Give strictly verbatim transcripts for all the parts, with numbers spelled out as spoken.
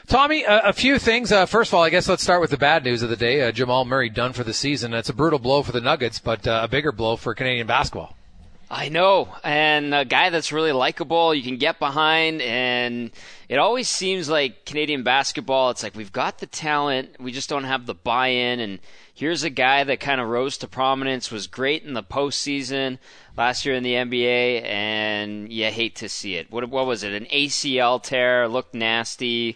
Tommy, uh, a few things. Uh, first of all, I guess let's start with the bad news of the day. Uh, Jamal Murray done for the season. It's a brutal blow for the Nuggets, but uh, a bigger blow for Canadian basketball. I know, and a guy that's really likable, you can get behind, and it always seems like Canadian basketball, it's like we've got the talent, we just don't have the buy-in, and here's a guy that kind of rose to prominence, was great in the postseason last year in the N B A, and you hate to see it. What, what was it, an A C L tear, looked nasty.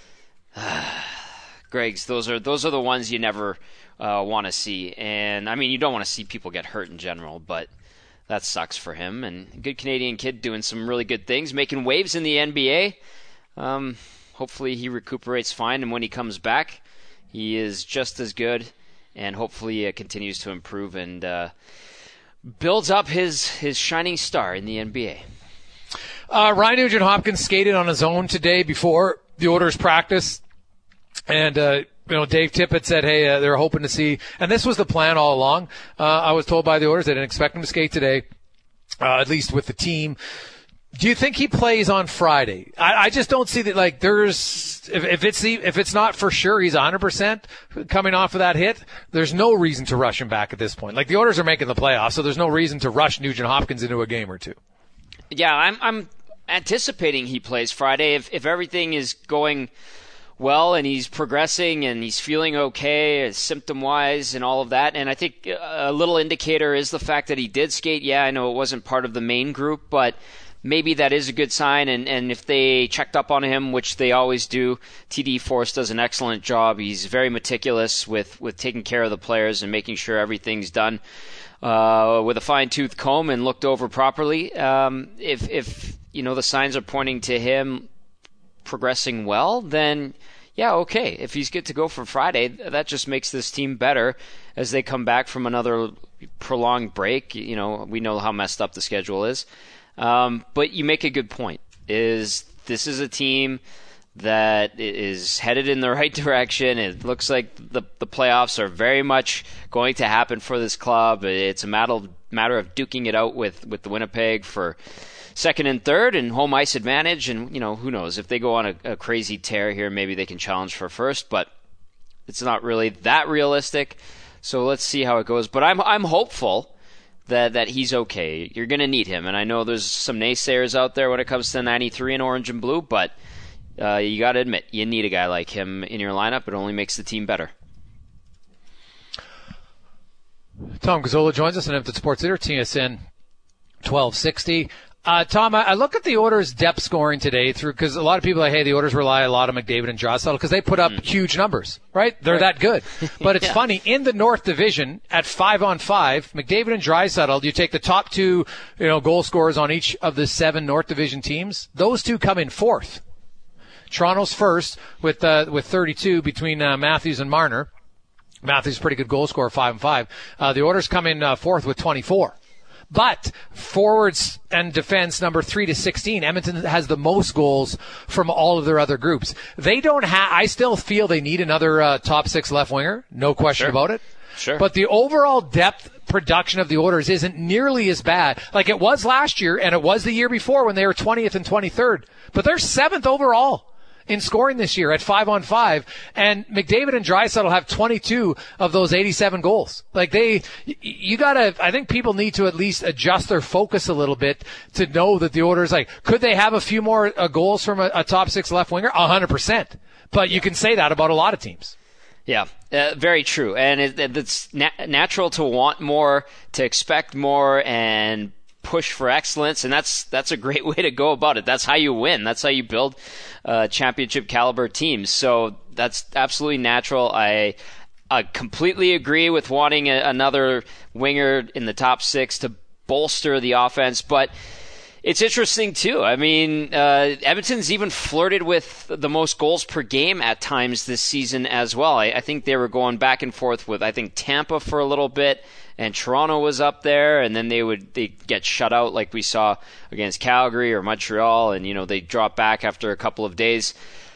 Greg's, those are those are the ones you never uh, want to see, and I mean, you don't want to see people get hurt in general, but that sucks for him. And good Canadian kid doing some really good things, making waves in the N B A. Um, hopefully he recuperates fine, and when he comes back, he is just as good, and hopefully it continues to improve and uh, builds up his, his shining star in the N B A. Uh, Ryan Nugent-Hopkins skated on his own today before the Oilers practice, and uh, you know, Dave Tippett said, hey, uh, they're hoping to see, and this was the plan all along. Uh, I was told by the Oilers they didn't expect him to skate today, uh, at least with the team. Do you think he plays on Friday? I, I just don't see that, like, there's, if, if it's the, if it's not for sure he's one hundred percent coming off of that hit, there's no reason to rush him back at this point. Like, the Oilers are making the playoffs, so there's no reason to rush Nugent-Hopkins into a game or two. Yeah, I'm, I'm anticipating he plays Friday. If, if everything is going well and he's progressing and he's feeling okay symptom-wise and all of that. And I think a little indicator is the fact that he did skate. Yeah, I know it wasn't part of the main group, but maybe that is a good sign. And, and if they checked up on him, which they always do, T D Force does an excellent job. He's very meticulous with, with taking care of the players and making sure everything's done uh, with a fine-tooth comb and looked over properly. Um, if, if you know the signs are pointing to him progressing well, then yeah, okay. If he's good to go for Friday, that just makes this team better as they come back from another prolonged break. You know, we know how messed up the schedule is. Um, but you make a good point. Is this is a team that is headed in the right direction. It looks like the the playoffs are very much going to happen for this club. It's a matter of, matter of duking it out with, with the Winnipeg for second and third and home ice advantage, and you know, who knows, if they go on a, a crazy tear here, maybe they can challenge for first, but it's not really that realistic. So let's see how it goes. But I'm I'm hopeful that that he's okay. You're going to need him, and I know there's some naysayers out there when it comes to ninety-three in orange and blue, but uh, you got to admit you need a guy like him in your lineup. It only makes the team better. Tom Gazzola joins us on Empton Sports Leader, T S N twelve sixty. Uh, Tom, I, I look at the Oilers' depth scoring today through because a lot of people are like, hey, the Oilers rely a lot on McDavid and Draisaitl because they put up mm. huge numbers, right? They're right. that good. But it's yeah. funny, in the North Division, at five on five, McDavid and Draisaitl, you take the top two, you know, goal scorers on each of the seven North Division teams, those two come in fourth. Toronto's first with uh, with thirty-two between uh, Matthews and Marner. Matthews is a pretty good goal scorer, five and five. Uh, the Oilers come in uh, fourth with twenty-four. But forwards and defense, number three to sixteen, Edmonton has the most goals from all of their other groups. They don't have, I still feel they need another uh, top six left winger. No question sure. about it. Sure. But the overall depth production of the Oilers isn't nearly as bad like it was last year and it was the year before when they were twentieth and twenty-third. But they're seventh overall in scoring this year at five on five, and McDavid and Draisaitl have twenty-two of those eighty-seven goals. Like they, you gotta, I think people need to at least adjust their focus a little bit to know that the Oilers, like, could they have a few more uh, goals from a, a top six left winger? A hundred percent. But you can say that about a lot of teams. Yeah, uh, very true. And it, it's na- natural to want more, to expect more, and push for excellence, and that's that's a great way to go about it. That's how you win. That's how you build uh, championship caliber teams. So that's absolutely natural. I I completely agree with wanting a, another winger in the top six to bolster the offense, but it's interesting too. I mean, uh, Edmonton's even flirted with the most goals per game at times this season as well. I, I think they were going back and forth with, I think, Tampa for a little bit, and Toronto was up there, and then they would they get shut out like we saw against Calgary or Montreal, and you know they drop back after a couple of days.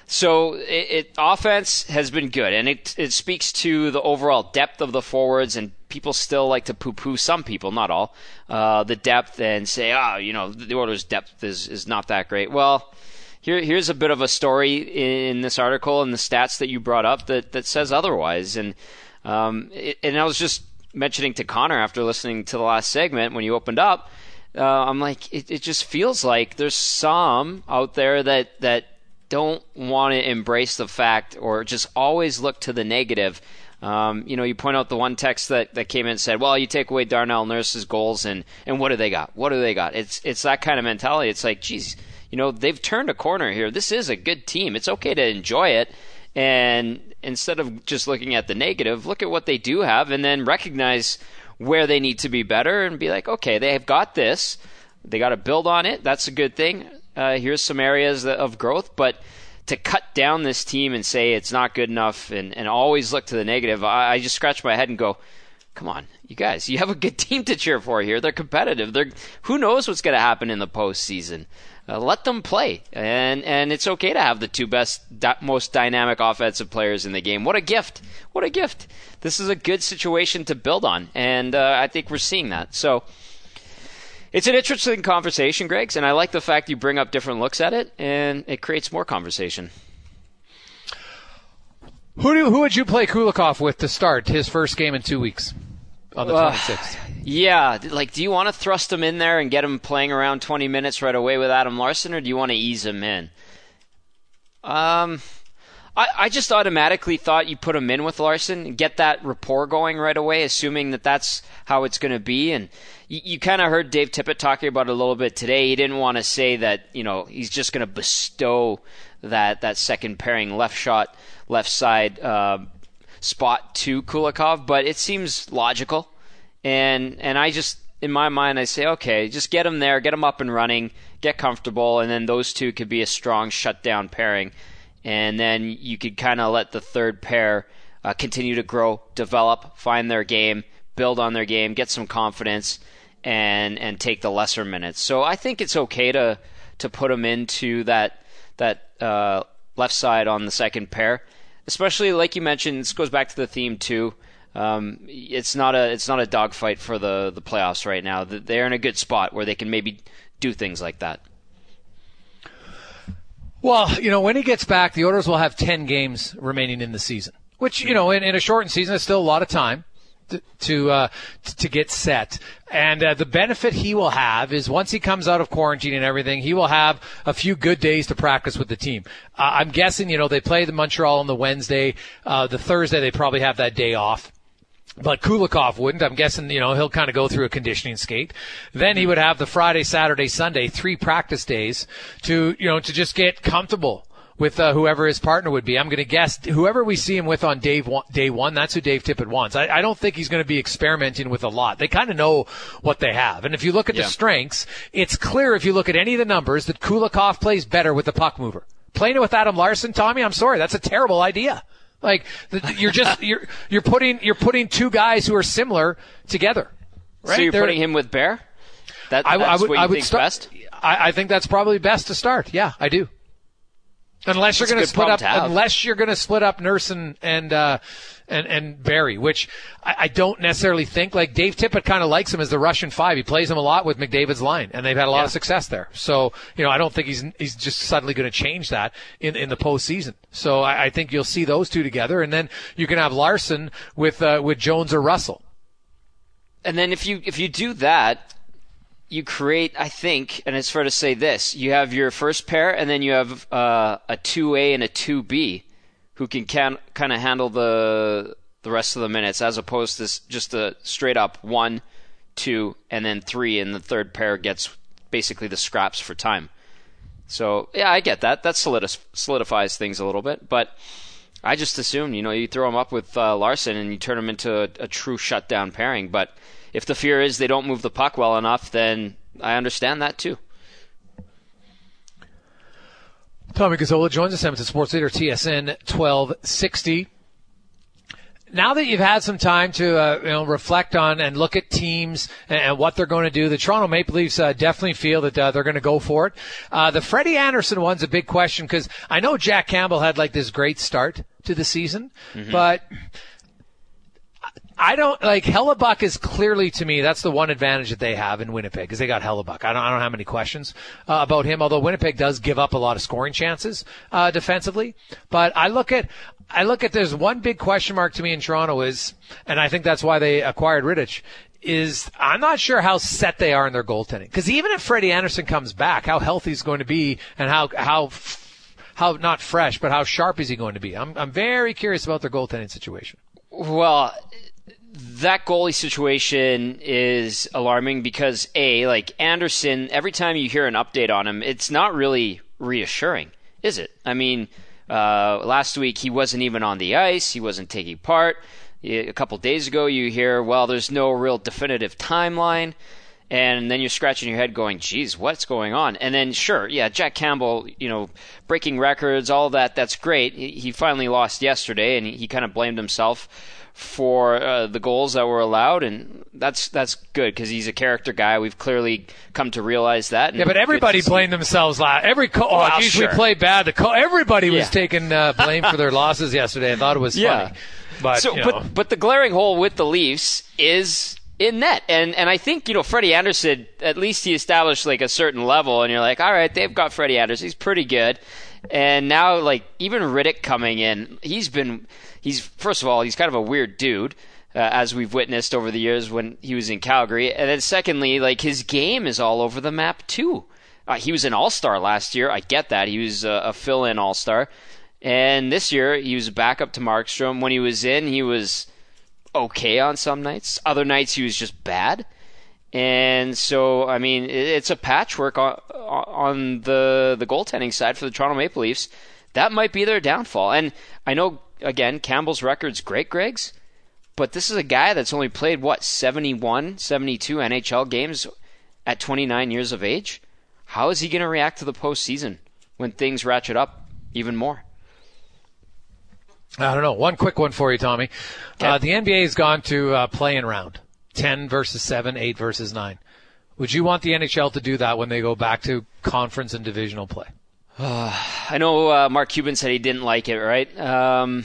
So it, it offense has been good, and it it speaks to the overall depth of the forwards. And people still like to poo-poo, some people, not all, uh, the depth and say, oh, you know, the Oilers' depth is is not that great. Well, here here's a bit of a story in this article and the stats that you brought up that, that says otherwise. And um, it, and I was just mentioning to Connor after listening to the last segment when you opened up, uh, I'm like, it, it just feels like there's some out there that, that don't want to embrace the fact or just always look to the negative. Um, you know, you point out the one text that, that came in and said, well, you take away Darnell Nurse's goals and, and what do they got? What do they got? It's it's that kind of mentality. It's like, geez, you know, they've turned a corner here. This is a good team. It's okay to enjoy it. And instead of just looking at the negative, look at what they do have and then recognize where they need to be better and be like, okay, they have got this. They got to build on it. That's a good thing. Uh, here's some areas of growth, but to cut down this team and say it's not good enough and, and always look to the negative, I, I just scratch my head and go, come on, you guys, you have a good team to cheer for here. They're competitive. They're who knows what's going to happen in the postseason. Uh, let them play, and and it's okay to have the two best, di- most dynamic offensive players in the game. What a gift! What a gift! This is a good situation to build on, and uh, I think we're seeing that. So it's an interesting conversation, Greggs, and I like the fact you bring up different looks at it, and it creates more conversation. Who do who would you play Kulikov with to start his first game in two weeks on the twenty-sixth? Uh, yeah, like, do you want to thrust him in there and get him playing around twenty minutes right away with Adam Larsson, or do you want to ease him in? Um, I, I just automatically thought you put him in with Larsson and get that rapport going right away, assuming that that's how it's going to be. And you, you kind of heard Dave Tippett talking about it a little bit today. He didn't want to say that, you know, he's just going to bestow that, that second pairing left shot, left side uh, spot to Kulikov, but it seems logical. And and I just, in my mind, I say, okay, just get him there, get him up and running, get comfortable, and then those two could be a strong shutdown pairing. And then you could kind of let the third pair uh, continue to grow, develop, find their game, build on their game, get some confidence, and and take the lesser minutes. So I think it's okay to to put them into that that uh, left side on the second pair, especially like you mentioned. This goes back to the theme too. Um, it's not a it's not a dogfight for the the playoffs right now. They're in a good spot where they can maybe do things like that. Well, you know, when he gets back, the Oilers will have ten games remaining in the season, which, you know, in, in a shortened season is still a lot of time to to, uh, to get set. And uh, the benefit he will have is once he comes out of quarantine and everything, he will have a few good days to practice with the team. Uh, I'm guessing, you know, they play the Montreal on the Wednesday. Uh, the Thursday, they probably have that day off. But Kulikov wouldn't. I'm guessing, you know, he'll kind of go through a conditioning skate. Then he would have the Friday, Saturday, Sunday, three practice days to, you know, to just get comfortable with uh, whoever his partner would be. I'm going to guess whoever we see him with on day one, day one, that's who Dave Tippett wants. I, I don't think he's going to be experimenting with a lot. They kind of know what they have. And if you look at yeah. the strengths, it's clear if you look at any of the numbers that Kulikov plays better with the puck mover. Playing it with Adam Larsson, Tommy, I'm sorry, that's a terrible idea. Like you're just you're you're putting you're putting two guys who are similar together, right? So you're They're, putting him with Bear. That, I, that's I would, what you I would think's start, best. I, I think that's probably best to start. Yeah, I do. Unless you're going to split up, unless you're going to split up Nurse and and uh, and, and Barry, which I, I don't necessarily think. Like Dave Tippett kind of likes him as the Russian five. He plays him a lot with McDavid's line, and they've had a lot yeah. of success there. So you know, I don't think he's he's just suddenly going to change that in in the postseason. So I, I think you'll see those two together, and then you can have Larson with uh, with Jones or Russell. And then if you if you do that, you create, I think, and it's fair to say this, you have your first pair, and then you have uh, a two A and a two B who can, can kind of handle the the rest of the minutes, as opposed to just a straight up one, two, and then three, and the third pair gets basically the scraps for time. So, yeah, I get that. That solidifies things a little bit, but I just assumed, you know, you throw him up with uh, Larson and you turn him into a, a true shutdown pairing, but if the fear is they don't move the puck well enough, then I understand that too. Tommy Gazzola joins us, Edmonton Sports Leader, T S N twelve sixty. Now that you've had some time to uh, you know reflect on and look at teams and, and what they're going to do, the Toronto Maple Leafs uh, definitely feel that uh, they're going to go for it. Uh, the Freddie Anderson one's a big question because I know Jack Campbell had like this great start to the season, mm-hmm. but I don't like Hellebuck is clearly to me that's the one advantage that they have in Winnipeg because they got Hellebuck. I don't I don't have any questions uh, about him. Although Winnipeg does give up a lot of scoring chances uh, defensively, but I look at I look at there's one big question mark to me in Toronto is, and I think that's why they acquired Rittich. Is I'm not sure how set they are in their goaltending because even if Freddie Anderson comes back, how healthy he's going to be and how how how not fresh but how sharp is he going to be? I'm I'm very curious about their goaltending situation. Well, that goalie situation is alarming because, A, like Anderson, every time you hear an update on him, it's not really reassuring, is it? I mean, uh, last week he wasn't even on the ice. He wasn't taking part. A couple days ago you hear, well, there's no real definitive timeline. And then you're scratching your head going, geez, what's going on? And then, sure, yeah, Jack Campbell, you know, breaking records, all that, that's great. He finally lost yesterday, and he kind of blamed himself for uh, the goals that were allowed, and that's that's good because he's a character guy. We've clearly come to realize that. Yeah, but everybody blamed themselves last. Every co- oh, well, geez, sure. we played bad. The co- everybody was yeah. taking uh, blame for their losses yesterday. I thought it was yeah. funny. But, so, you know. but but the glaring hole with the Leafs is in net, and and I think you know Freddie Anderson. At least he established like a certain level, and you're like, all right, they've got Freddie Anderson. He's pretty good. And now, like, even Riddick coming in, he's been, he's, first of all, he's kind of a weird dude, uh, as we've witnessed over the years when he was in Calgary. And then secondly, like, his game is all over the map, too. Uh, he was an all-star last year. I get that. He was a, a fill-in all-star. And this year, he was back up to Markstrom. When he was in, he was okay on some nights. Other nights, he was just bad. And so, I mean, it's a patchwork on, on the the goaltending side for the Toronto Maple Leafs. That might be their downfall. And I know, again, Campbell's record's great, Greg's, but this is a guy that's only played, what, seventy-one, seventy-two N H L games at twenty-nine years of age? How is he going to react to the postseason when things ratchet up even more? I don't know. One quick one for you, Tommy. Okay. Uh, the N B A has gone to uh, play-in round. ten versus seven, eight versus nine. Would you want the N H L to do that when they go back to conference and divisional play? Uh, I know uh, Mark Cuban said he didn't like it, right? Um,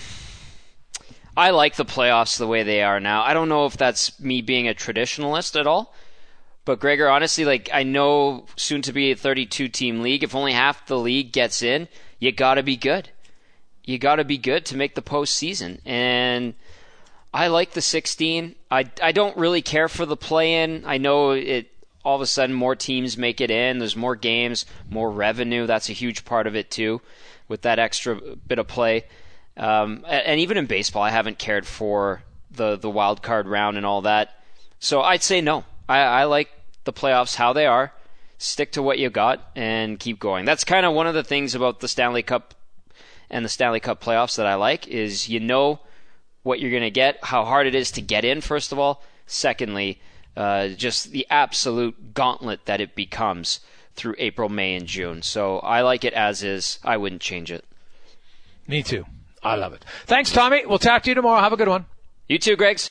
I like the playoffs the way they are now. I don't know if that's me being a traditionalist at all. But, Gregor, honestly, like I know soon to be a thirty-two team league. If only half the league gets in, you got to be good. You got to be good to make the postseason. And I like the sixteen. I, I don't really care for the play-in. I know it. All of a sudden more teams make it in. There's more games, more revenue. That's a huge part of it too, with that extra bit of play. Um, and even in baseball, I haven't cared for the, the wild card round and all that. So I'd say no. I, I like the playoffs how they are. Stick to what you got and keep going. That's kind of one of the things about the Stanley Cup and the Stanley Cup playoffs that I like is you know what you're going to get, how hard it is to get in, first of all. Secondly, uh, just the absolute gauntlet that it becomes through April, May, and June. So I like it as is. I wouldn't change it. Me too. I love it. Thanks, Tommy. We'll talk to you tomorrow. Have a good one. You too, Gregs.